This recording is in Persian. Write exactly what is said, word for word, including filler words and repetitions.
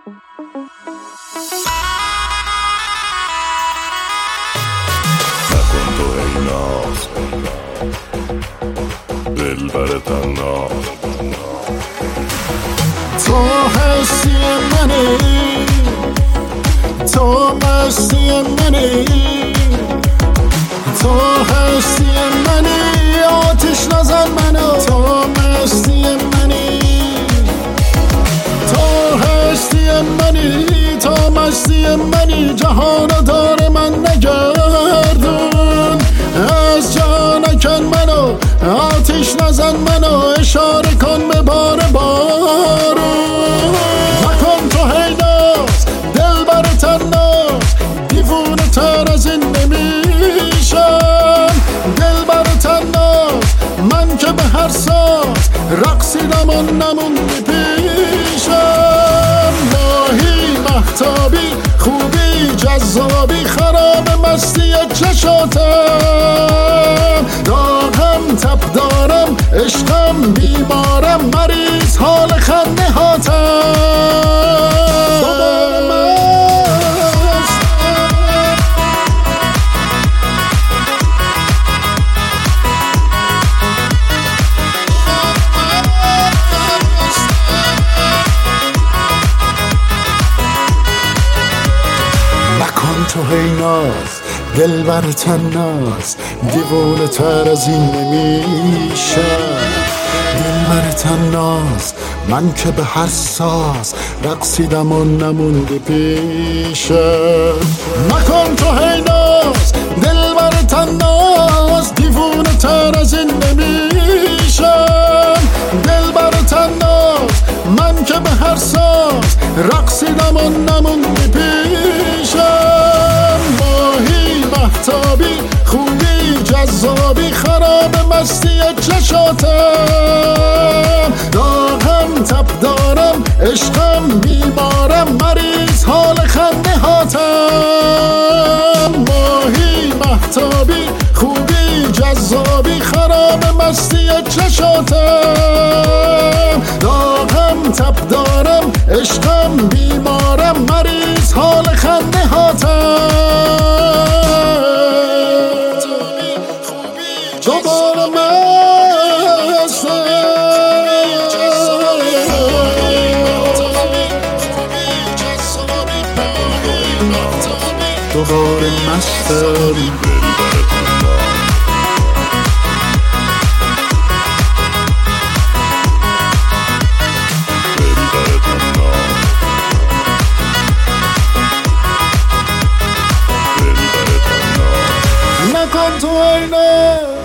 نکن تو ای ناز دلبر تناز، تو هستی منی، تو مستی منی، تو هستی منی، آتش نزن منو، تو مستی منی، تو هستی منی، تو مستی منی، جهانو داره من نگردون، از جا نکن منو، آتش نزن منو، اشاره کن به بار بارون، نکن تو هی ناز دلبر تناز، دیوونه تر از این نمیشم، دلبر تناز من که به هر ساز رقصیدم و نموندی پیشم، ماهی مهتابی خوبی جذابی خراب مستی چشاتم، داغم تب دارم عشقم بیمارم مریض حال خنده هاتم، نکن تو هی ناز دلبر تناز، دیوونه تر از این نمیشم، دلبر تناز من که به هر ساز رقصیدم و نموندی پیشم، نکن تو هی ناز دلبر تناز، دیوونه تر از این نمیشم، دلبر تناز من که به هر ساز رقصیدم و نموندی پیشم، ماهی مهتابی خوبی جذابی خراب مستی چشاتم، داغم تب دارم عشقم بیمارم مریض حال خنده هاتم، ماهی مهتابی خوبی جذابی خراب مستی چشاتم، داغم تب دارم عشقم بیمارم مریض حال خنده هاتم، دوباره مستم، دوباره مستم، نکن تو ای ناز